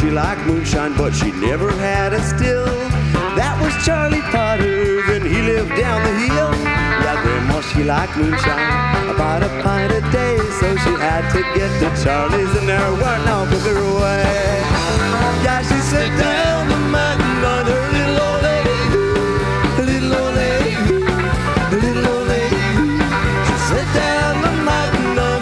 she liked moonshine, but she never had a still. That was Charlie Potter, and he lived down the hill. Yeah, Grandma, she liked moonshine, about a pint a day, so she had to get to Charlie's, and there weren't no bigger way. Yeah, she said down the mountain